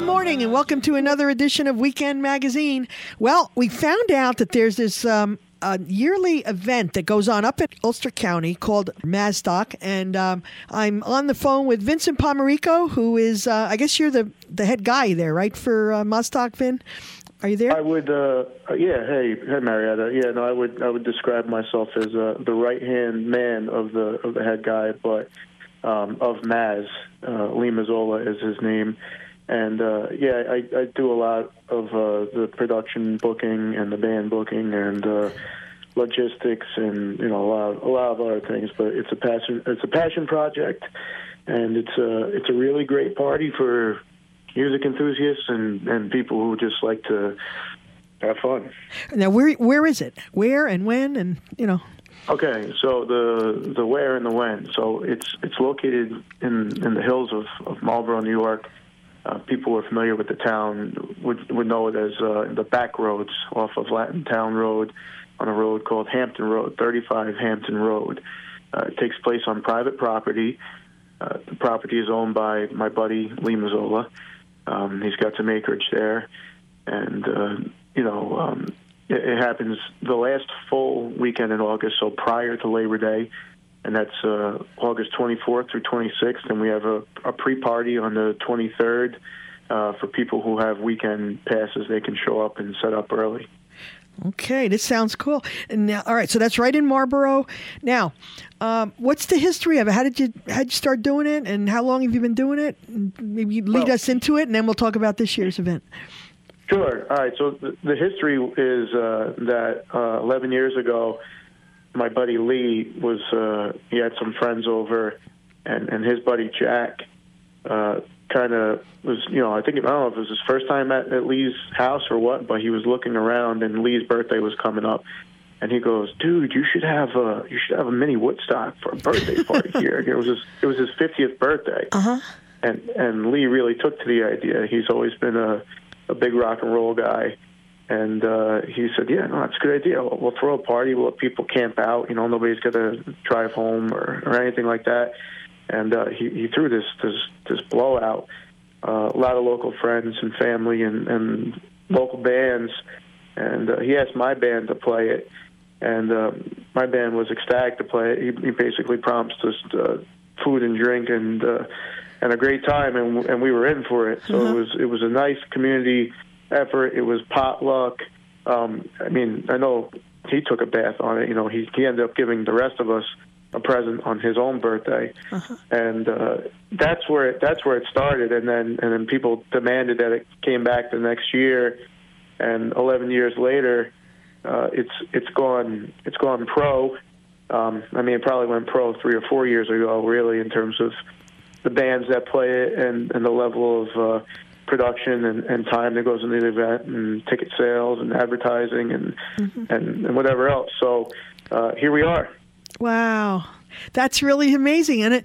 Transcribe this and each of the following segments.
morning and welcome to another edition of Weekend Magazine. Well, we found out that there's this a yearly event that goes on up in Ulster County called Mazstock, and I'm on the phone with Vincent Pomerico, who is, I guess you're the head guy there, right, for Mazstock, Vin? Are you there? I would, Hey, Marietta. Yeah, no, I would describe myself as the right-hand man of the head guy, but of Maz. Lee Mazzola is his name. And, I do a lot of the production booking and the band booking and logistics and, a lot of other things. But it's a passion project, and it's a really great party for music enthusiasts and people who just like to have fun. Now, where is it? Where and when and, Okay, so the where and the when. So it's located in the hills of Marlborough, New York. People who are familiar with the town would know it as the back roads off of Latin Town Road on a road called Hampton Road, 35 Hampton Road. It takes place on private property. The property is owned by my buddy, Lee Mazzola. He's got some acreage there. And, it happens the last full weekend in August, so prior to Labor Day, and that's August 24th through 26th, and we have a pre-party on the 23rd for people who have weekend passes. They can show up and set up early. Okay, this sounds cool. And now, all right, so that's right in Marlborough. Now, what's the history of it? How did you start doing it, and how long have you been doing it? Maybe you lead us into it, and then we'll talk about this year's event. Sure. All right. So the history is that 11 years ago, my buddy Lee he had some friends over, and his buddy Jack kind of was, I don't know if it was his first time at Lee's house or what, but he was looking around, and Lee's birthday was coming up, and he goes, "Dude, you should have a mini Woodstock for a birthday party here." It was his 50th birthday, and Lee really took to the idea. He's always been a big rock and roll guy. And he said, "Yeah, no, that's a good idea. We'll throw a party. We'll let people camp out. Nobody's got to drive home or anything like that." And he threw this blowout. A lot of local friends and family and local bands. And he asked my band to play it. And my band was ecstatic to play it. He basically promised us food and drink and a great time, and we were in for it. So it was a nice community effort. It was potluck. I know he took a bath on it. He ended up giving the rest of us a present on his own birthday, and that's where it started. And then people demanded that it came back the next year, and 11 years later, it's gone pro. It probably went pro 3 or 4 years ago, really, in terms of the bands that play it and the level of production and time that goes into the event and ticket sales and advertising and whatever else. So here we are. Wow. That's really amazing. And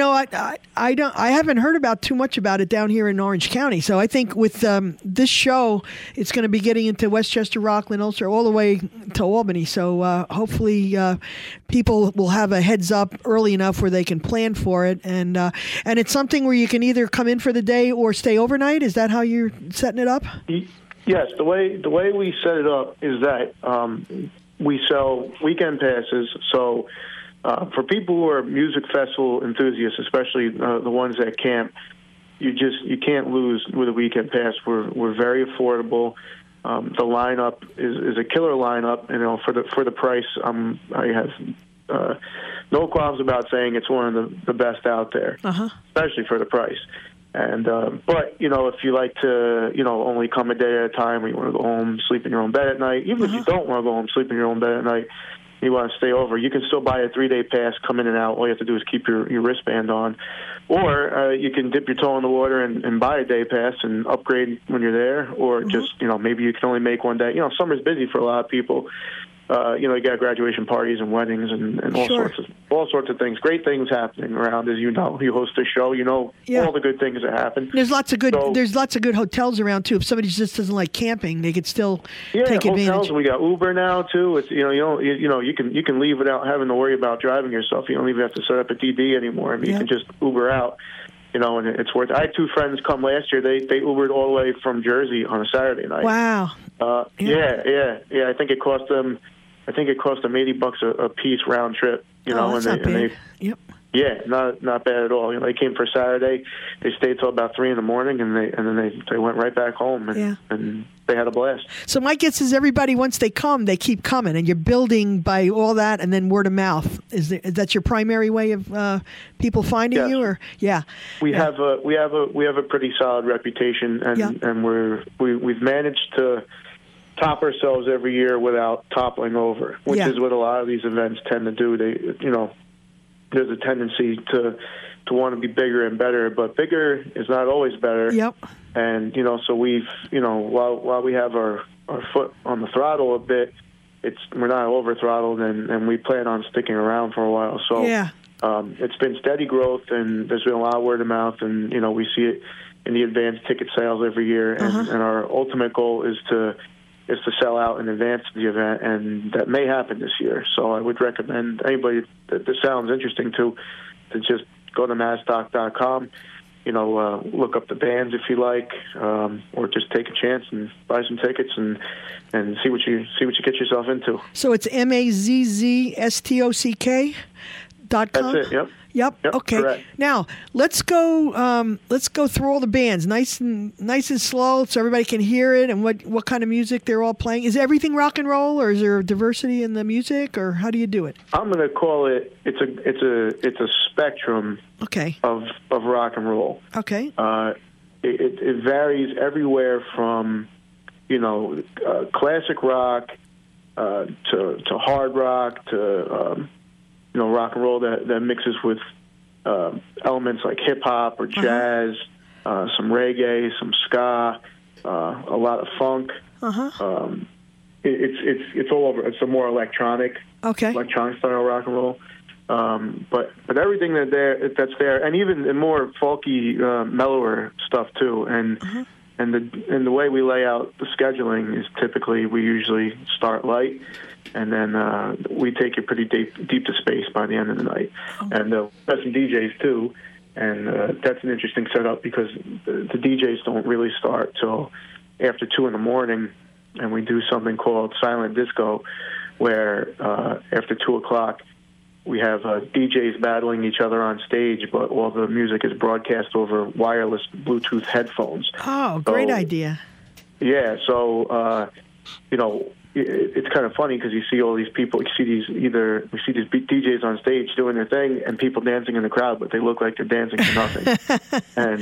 I haven't heard about too much about it down here in Orange County. So I think with this show, it's going to be getting into Westchester, Rockland, Ulster, all the way to Albany. So hopefully people will have a heads up early enough where they can plan for it. And it's something where you can either come in for the day or stay overnight. Is that how you're setting it up? Yes. The way we set it up is that we sell weekend passes. So for people who are music festival enthusiasts, especially the ones that camp, you can't lose with a weekend pass. We're very affordable. The lineup is a killer lineup. For the price, I have no qualms about saying it's one of the best out there, especially for the price. And but if you like to only come a day at a time, or you want to go home, sleep in your own bed at night, even if you don't want to go home, sleep in your own bed at night, you want to stay over, you can still buy a 3-day pass, come in and out. All you have to do is keep your wristband on. Or you can dip your toe in the water and buy a day pass and upgrade when you're there. Or just, maybe you can only make one day. Summer's busy for a lot of people. You got graduation parties and weddings and all sorts of things. Great things happening around, as you know. You host a show, all the good things that happen. There's lots of good hotels around too. If somebody just doesn't like camping, they could still take advantage. Hotels. We got Uber now too. It's you can leave without having to worry about driving yourself. You don't even have to set up a DD anymore. You can just Uber out. you know, and it's worth it. I had two friends come last year. They Ubered all the way from Jersey on a Saturday night. Wow. Yeah. I think it cost them $80 a piece round trip. You know, that's not bad. Yep. Yeah, not bad at all. You know, they came for Saturday. They stayed till about 3 a.m. and then they went right back home and they had a blast. So my guess is everybody, once they come, they keep coming, and you're building by all that, and then word of mouth. Is that your primary way of people finding you? Or we have a pretty solid reputation, and we've managed to top ourselves every year without toppling over, which is what a lot of these events tend to do. There's a tendency to want to be bigger and better, but bigger is not always better. Yep. And so we've while we have our foot on the throttle a bit, we're not over throttled, and we plan on sticking around for a while. So it's been steady growth, and there's been a lot of word of mouth, and we see it in the advanced ticket sales every year, and our ultimate goal is to sell out in advance of the event, and that may happen this year. So I would recommend anybody that this sounds interesting to just go to mastock.com, look up the bands if you like, or just take a chance and buy some tickets and see what you get yourself into. So it's MAZZSTOCK.com? That's it. Yep. Okay. Correct. Now let's go through all the bands, nice and slow, so everybody can hear it and what kind of music they're all playing. Is everything rock and roll, or is there diversity in the music, or how do you do it? I'm going to call it. It's a spectrum. Okay. Of rock and roll. Okay. It varies everywhere from classic rock to hard rock to rock and roll that mixes with elements like hip hop or jazz, some reggae, some ska, a lot of funk. It's all over. It's a more electronic style rock and roll. But everything that's there, and even the more folky, mellower stuff too. And the way we lay out the scheduling is typically we usually start light, and then we take it pretty deep to space by the end of the night. And have some DJs too, and that's an interesting setup because the DJs don't really start till after 2 a.m, and we do something called silent disco, where after 2 o'clock we have DJs battling each other on stage, but all the music is broadcast over wireless Bluetooth headphones. Oh, great idea. Yeah, so it's kind of funny because you see all these people. We see these DJs on stage doing their thing, and people dancing in the crowd, but they look like they're dancing for nothing. and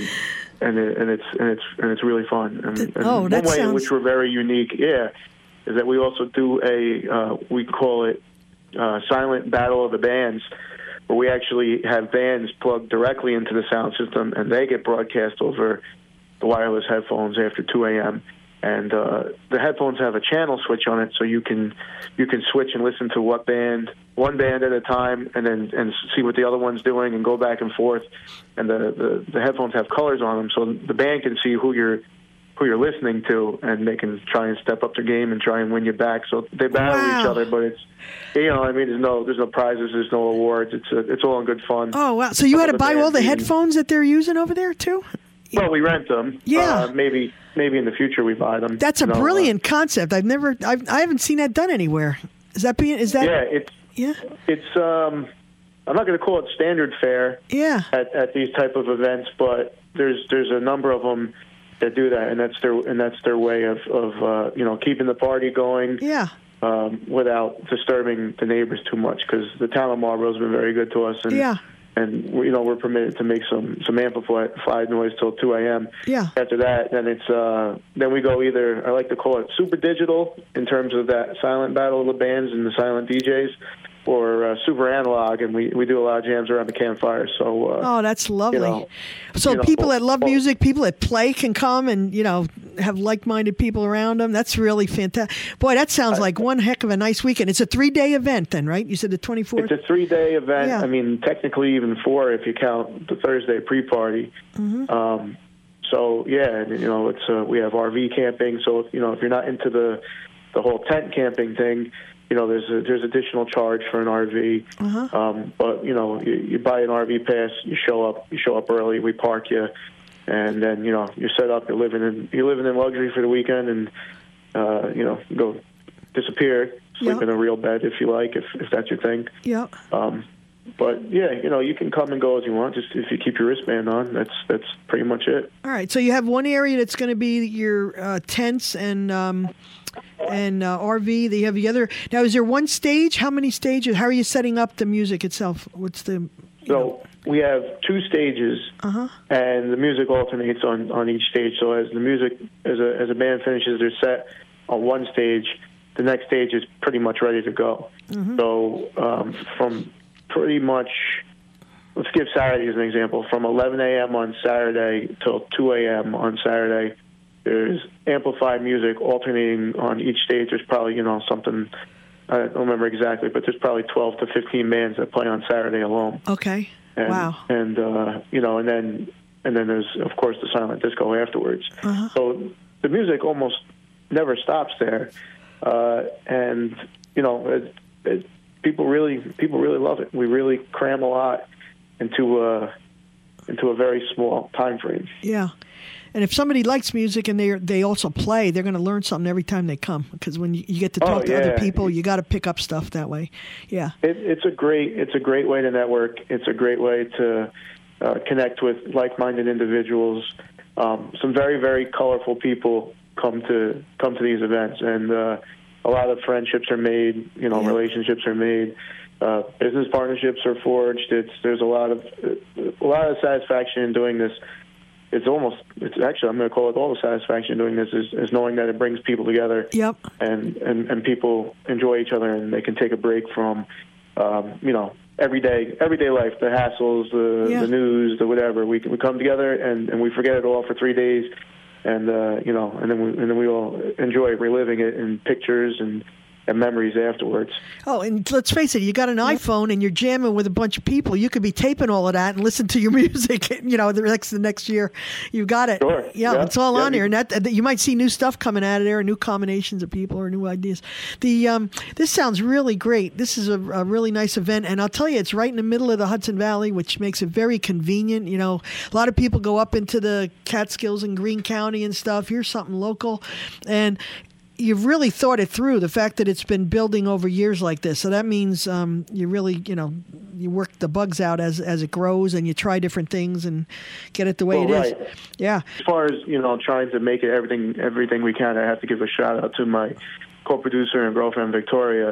it's really fun. And one way in which we're very unique, is that we also do we call it silent battle of the bands, where we actually have bands plugged directly into the sound system, and they get broadcast over the wireless headphones after 2 a.m. And the headphones have a channel switch on it, so you can switch and listen to one band at a time, and see what the other one's doing, and go back and forth. And the headphones have colors on them, so the band can see who you're listening to, and they can try and step up their game and try and win you back. So they battle each other, but it's there's no prizes, there's no awards. It's all in good fun. Oh wow! So you had to buy all the headphones that they're using over there too? Well, we rent them. Yeah. Maybe in the future we buy them. That's a brilliant concept. I haven't seen that done anywhere. Is that? Yeah. It's I'm not going to call it standard fare. Yeah. At these type of events, but there's a number of them that do that, and that's their way of keeping the party going. Yeah. Without disturbing the neighbors too much, because the town of Marlboro's been very good to us, and we're permitted to make some amplified noise till 2 a.m. Yeah. After that, then we go either, I like to call it super digital in terms of that silent battle of the bands and the silent DJs, or super analog, and we do a lot of jams around the campfire. So that's lovely. People that love music, people that play can come and have like-minded people around them. That's really fantastic. Boy, that sounds like one heck of a nice weekend. It's a 3-day event then, right? You said the 24th? It's a 3-day event. Yeah. I mean, technically even 4 if you count the Thursday pre-party. Mm-hmm. We have RV camping. So if you're not into the whole tent camping thing, there's additional charge for an RV. But you buy an RV pass, you show up early, we park you, and then you're set up. You're living in luxury for the weekend, and go disappear, sleep in a real bed if you like, if that's your thing. Yeah. But you can come and go as you want. Just if you keep your wristband on, that's pretty much it. All right. So you have one area that's going to be your tents and RV. They have the other. Now, is there one stage? How many stages? How are you setting up the music itself? What's the? We have 2 stages, and the music alternates on each stage. So as the music, as a band finishes their set on one stage, the next stage is pretty much ready to go. So from pretty much, let's give Saturday as an example. From 11 a.m. on Saturday till 2 a.m. on Saturday, there's amplified music alternating on each stage. There's probably, something, I don't remember exactly, but there's probably 12 to 15 bands that play on Saturday alone. Okay. Wow. And, and then there's, of course, the silent disco afterwards. So the music almost never stops there. And, people really love it. We really cram a lot into a very small time frame. Yeah. And if somebody likes music and they also play, they're going to learn something every time they come. Because when you get to talk to other people, you got to pick up stuff that way. Yeah. It's a great way to network. It's a great way to connect with like-minded individuals. Some very, very colorful people come to these events, and a lot of friendships are made. Relationships are made. Business partnerships are forged. There's a lot of satisfaction in doing this. It's actually, I'm going to call it all the satisfaction in doing this is knowing that it brings people together. Yep. And people enjoy each other, and they can take a break from, everyday life, the hassles, the news, the whatever. We come together and we forget it all for 3 days, and then we all enjoy reliving it in pictures and memories afterwards. Oh, and let's face it, you got an iPhone and you're jamming with a bunch of people. You could be taping all of that and listen to your music, the next year. You got it. Sure. Yeah, it's all on here. And that you might see new stuff coming out of there, new combinations of people or new ideas. This sounds really great. This is a really nice event. And I'll tell you, it's right in the middle of the Hudson Valley, which makes it very convenient. A lot of people go up into the Catskills and Greene County and stuff. Here's something local. And you've really thought it through, the fact that it's been building over years like this. So that means you really, you work the bugs out as it grows, and you try different things and get it the way it is. Yeah. As far as, trying to make it everything we can, I have to give a shout out to my co-producer and girlfriend, Victoria.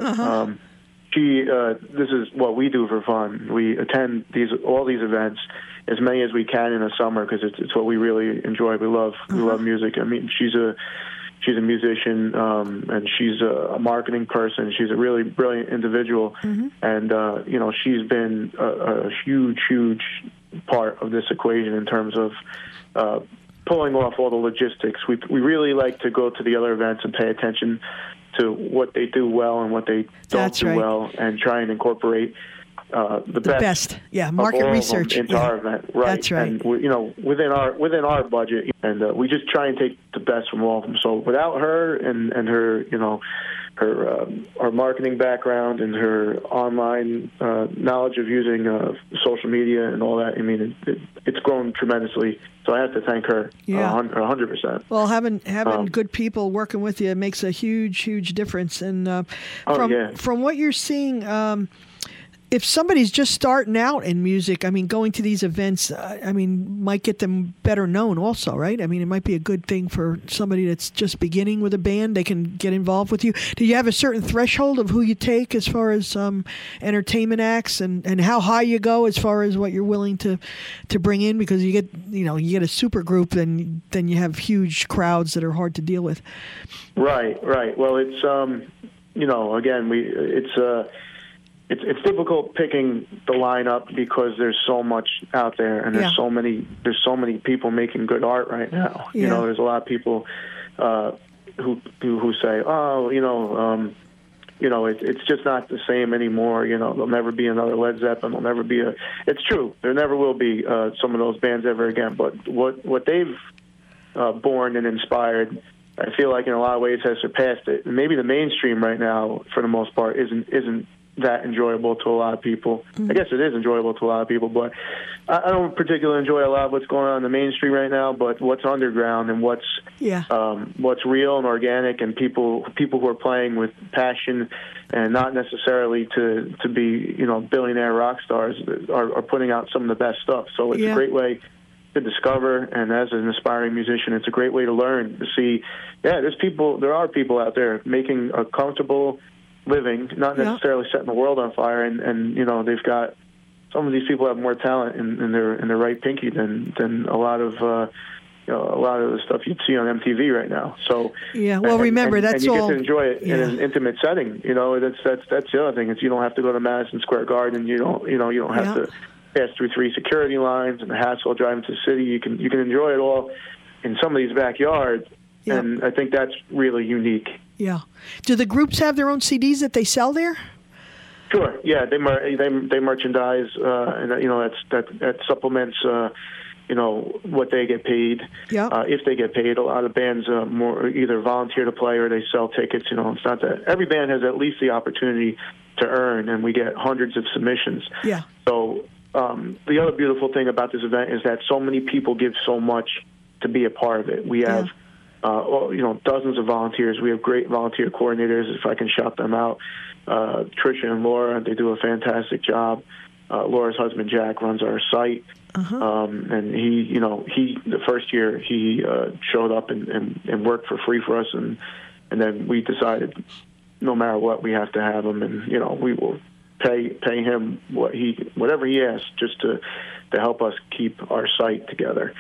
This is what we do for fun. We attend all these events, as many as we can in the summer, because it's what we really enjoy. We love music. I mean, she's a musician, and she's a marketing person. She's a really brilliant individual, and she's been a huge part of this equation in terms of pulling off all the logistics. We really like to go to the other events and pay attention to what they do well and what they don't do well, and try and incorporate the best. Market research into our event, right? That's right. And within our budget, and we just try and take the best from all of them. So without her and her her marketing background and her online knowledge of using social media and all that, I mean, it's grown tremendously. So I have to thank her 100%. Well, having good people working with you makes a huge difference. And from what you're seeing, if somebody's just starting out in music, I mean, going to these events, might get them better known also, right? I mean, it might be a good thing for somebody that's just beginning with a band. They can get involved with you. Do you have a certain threshold of who you take as far as entertainment acts, and how high you go as far as what you're willing to bring in? Because you get a super group, then you have huge crowds that are hard to deal with. Right. Well, it's again, It's difficult picking the lineup because there's so much out there, and there's so many people making good art right now. There's a lot of people who say, it's just not the same anymore. There'll never be another Led Zeppelin. There'll never be It's true. There never will be some of those bands ever again. But what they've born and inspired I feel like in a lot of ways has surpassed it. And maybe the mainstream right now, for the most part, isn't that enjoyable to a lot of people. I guess it is enjoyable to a lot of people, but I don't particularly enjoy a lot of what's going on in the mainstream right now. But what's underground and what's real and organic, and people who are playing with passion and not necessarily to be billionaire rock stars are putting out some of the best stuff. So it's a great way to discover, and as an aspiring musician, it's a great way to learn, to see, there are people out there making a comfortable living, not necessarily setting the world on fire, and they've got, some of these people have more talent in their right pinky than a lot of the stuff you'd see on MTV right now. So remember, that's and you all. get to enjoy it in an intimate setting. That's the other thing, is you don't have to go to Madison Square Garden. You don't have to pass through 3 security lines and the hassle of driving to the city. You can enjoy it all in some of these backyards, and I think that's really unique. Yeah. Do the groups have their own CDs that they sell there? Sure. Yeah, they merchandise, and that supplements what they get paid. Yeah. If they get paid, a lot of bands more either volunteer to play or they sell tickets. It's not that every band has at least the opportunity to earn, and we get hundreds of submissions. Yeah. So the other beautiful thing about this event is that so many people give so much to be a part of it. We have dozens of volunteers. We have great volunteer coordinators, if I can shout them out. Tricia and Laura, they do a fantastic job. Laura's husband, Jack, runs our site. And he the first year, he showed up and worked for free for us. And then we decided, no matter what, we have to have him. And, we will pay him whatever he asks, just to help us keep our site together.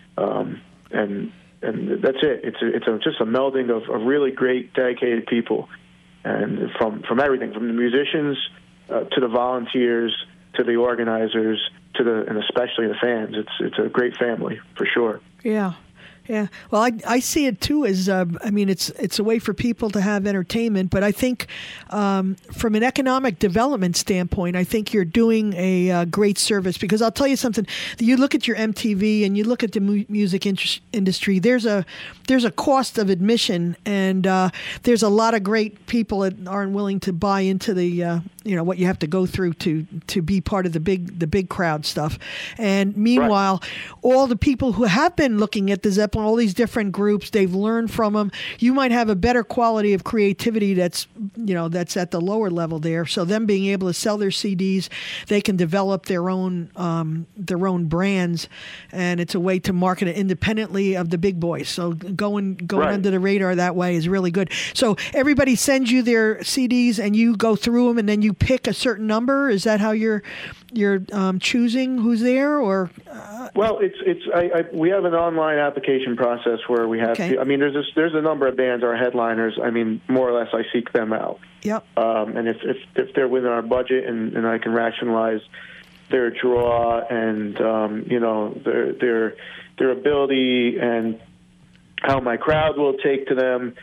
And that's it. It's just a melding of really great, dedicated people, and from everything, from the musicians to the volunteers to the organizers and especially the fans. It's a great family for sure. Yeah. Yeah, well, I see it too as it's a way for people to have entertainment, but I think from an economic development standpoint, I think you're doing a great service, because I'll tell you something. You look at your MTV and you look at the music industry. There's a cost of admission, and there's a lot of great people that aren't willing to buy into the what you have to go through to be part of the big crowd stuff. And meanwhile, all the people who have been looking at the Zeppelin, all these different groups, they've learned from them. You might have a better quality of creativity that's at the lower level there. So them being able to sell their CDs, they can develop their own brands, and it's a way to market it independently of the big boys. So going under the radar that way is really good. So everybody sends you their CDs and you go through them, and then you pick a certain number. Is that how you're choosing who's there, or? Well, we have an online application process where we have. Okay. There's a number of bands, our headliners. More or less, I seek them out. Yep. And if they're within our budget and I can rationalize their draw and their ability and how my crowd will take to them,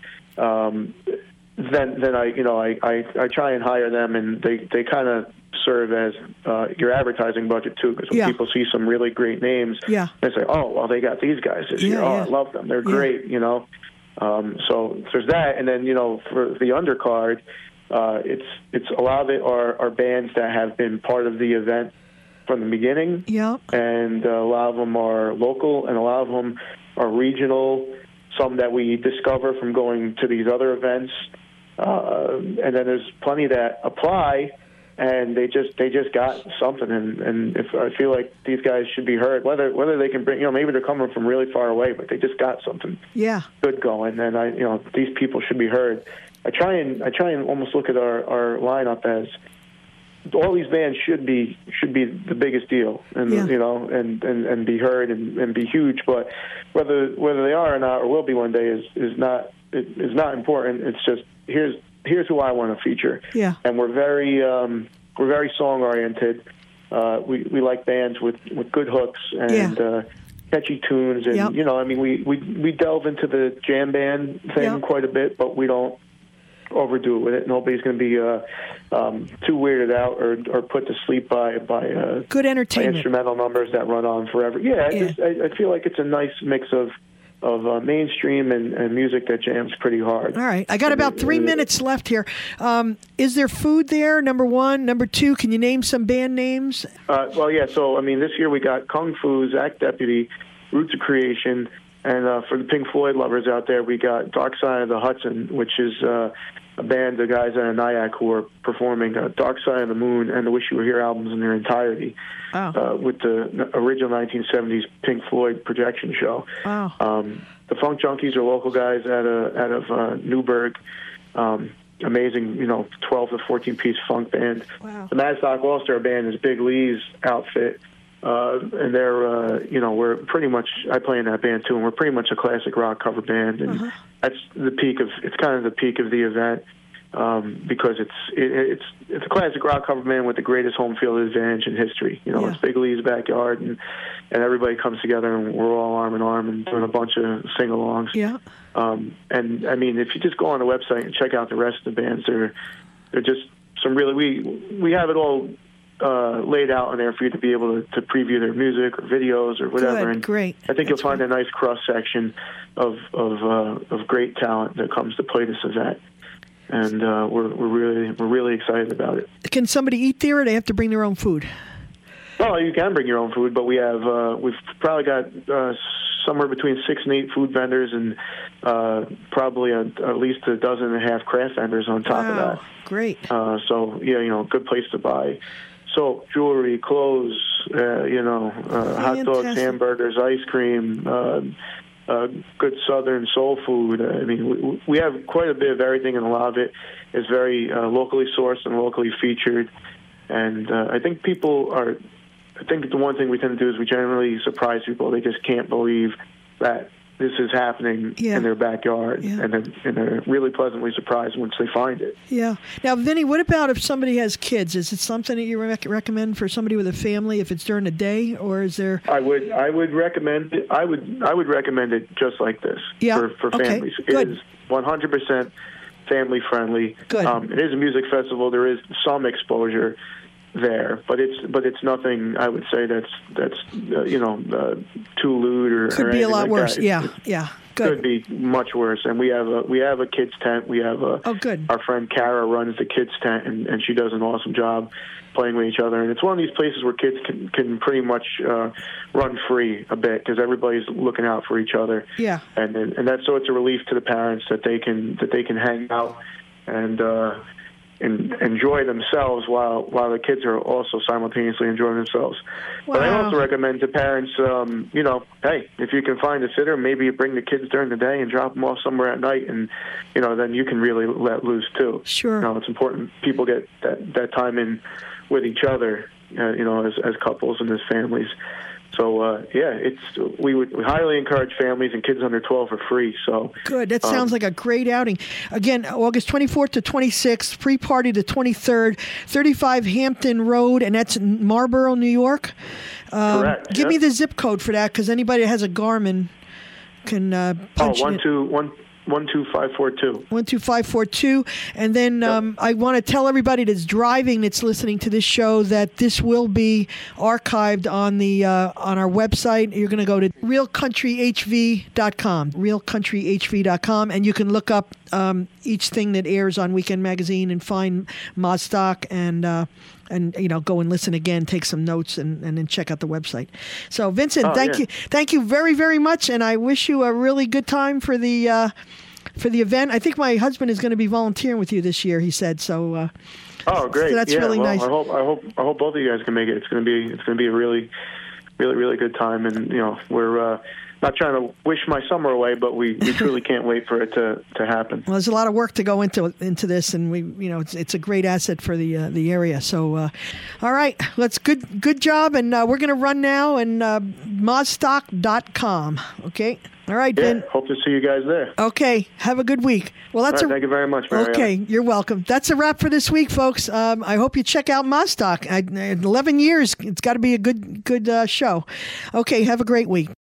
then I try and hire them, and they kind of serve as your advertising budget too, because when people see some really great names, they say, "Oh, well, they got these guys this year. Oh, I love them. They're great." So there's that, and then for the undercard, it's a lot of it are bands that have been part of the event from the beginning. Yeah, and a lot of them are local, and a lot of them are regional. Some that we discover from going to these other events, and then there's plenty that apply. And they just got something, and if I feel like these guys should be heard, whether they can bring, maybe they're coming from really far away, but they just got something good going, and these people should be heard. I try and almost look at our lineup as all these bands should be the biggest deal, and and be heard and be huge, but whether they are or not or will be one day is not important. It's just here's who I want to feature. Yeah. And we're very song oriented. We like bands with good hooks and catchy tunes, and we delve into the jam band thing quite a bit, but we don't overdo it with it. Nobody's going to be too weirded out or put to sleep by good entertainment, by instrumental numbers that run on forever. I feel like it's a nice mix of mainstream and music that jams pretty hard. All right. I got about 3 minutes left here. Is there food there, number one? Number two, can you name some band names? Well, yeah. So, I mean, this year we got Kung Fu, Zach Deputy, Roots of Creation, and for the Pink Floyd lovers out there, we got Dark Side of the Hudson, which is a band of guys out of Nyack who are performing Dark Side of the Moon and the Wish You Were Here albums in their entirety with the original 1970s Pink Floyd projection show. Wow. The Funk Junkies are local guys out of Newburgh. Amazing, 12 to 14-piece funk band. Wow. The Madstock All-Star Band is Big Lee's outfit. And they're, we're pretty much, I play in that band too, and we're pretty much a classic rock cover band. And that's it's kind of the peak of the event, because it's a classic rock cover band with the greatest home field advantage in history. It's Big Lee's backyard, and everybody comes together, and we're all arm in arm and doing a bunch of sing-alongs. Yeah. And I mean, if you just go on the website and check out the rest of the bands, they're just some really, we have it all laid out on there for you to be able to preview their music or videos or whatever. Good, and great. I think you'll find a nice cross section of great talent that comes to play this event, and we're really excited about it. Can somebody eat there, or they have to bring their own food? Well, you can bring your own food, but we've probably got somewhere between 6 and 8 food vendors, and probably at least a dozen and a half craft vendors on top of that. Great. So yeah, good place to buy soap, jewelry, clothes, hot dogs, hamburgers, ice cream, good Southern soul food. I mean, we have quite a bit of everything, and a lot of it is very locally sourced and locally featured. And I think the one thing we tend to do is we generally surprise people. They just can't believe that this is happening in their backyard, and they're really pleasantly surprised once they find it. Yeah. Now, Vinny, what about if somebody has kids? Is it something that you recommend for somebody with a family if it's during the day, or is there? I would recommend it. I would recommend it just like this for families. Good. It is 100% family friendly. Good. It is a music festival. There is some exposure there, but it's nothing. I would say that's too lewd or could be a lot worse. That. Yeah. Good. Could be much worse. And we have a kids tent. We have good. Our friend Kara runs the kids tent, and she does an awesome job playing with each other. And it's one of these places where kids can pretty much run free a bit, because everybody's looking out for each other. Yeah. And that's, so it's a relief to the parents that they can hang out and enjoy themselves while the kids are also simultaneously enjoying themselves. Wow. But I also recommend to parents, hey, if you can find a sitter, maybe you bring the kids during the day and drop them off somewhere at night, and then you can really let loose too. Sure. It's important people get that time in with each other, as couples and as families. So, we would highly encourage families, and kids under 12 are free. So good. That sounds like a great outing. Again, August 24th to 26th, pre-party to 23rd, 35 Hampton Road, and that's in Marlboro, New York. Correct. Give me the zip code for that, because anybody that has a Garmin can punch it. 12542. 12542. And then I want to tell everybody that's driving, that's listening to this show, that this will be archived on our website. You're going to go to realcountryhv.com, realcountryhv.com, and you can look up each thing that airs on Weekend Magazine and find Modstock and go and listen again, take some notes, and then check out the website. So, Vincent, thank you very, very much, and I wish you a really good time for the event. I think my husband is going to be volunteering with you this year, he said. So, great! So that's really nice. I hope both of you guys can make it. It's going to be a really, really, really good time, and we're not trying to wish my summer away, but we truly can't wait for it to happen. Well, there's a lot of work to go into this, and it's a great asset for the area. So, all right, let's good job, and we're going to run now, and modstock.com. Okay. All right, Ben. Hope to see you guys there. Okay. Have a good week. Well, thank you very much, Mariana. Okay, you're welcome. That's a wrap for this week, folks. I hope you check out Modstock. 11 years. It's got to be a good show. Okay, have a great week.